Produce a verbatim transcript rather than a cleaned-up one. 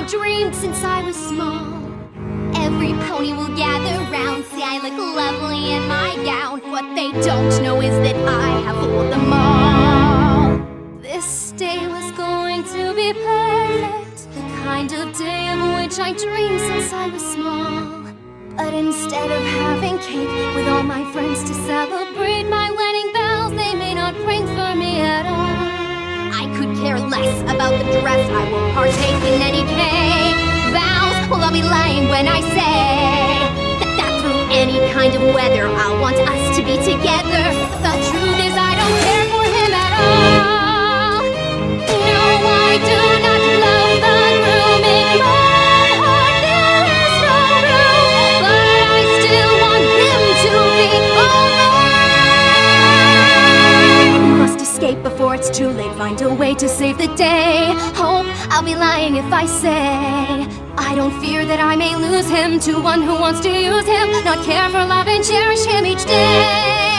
dreamed since I was small. Every pony will gather round, say I look lovely in my gown. What they don't know is that I have fooled them all. This day was going to be perfect, the kind of day of which I dreamed since I was small. But instead of having cake with all my friends to celebrate my wedding bells, they may not ring for me at all. I could care less about the dress, I will partake in any cake. Vows, well, I'll be lying when I say that, that through any kind of weather I'll want us to be together. The truth is I don't care for him at all. No, I do not love the groom. In my heart there is no room, but I still want him to be alone. Must escape before it's too late, find a way to save the day. Hope I'll be lying if I say I don't fear that I may lose him to one who wants to use him, not care for love and cherish him each day.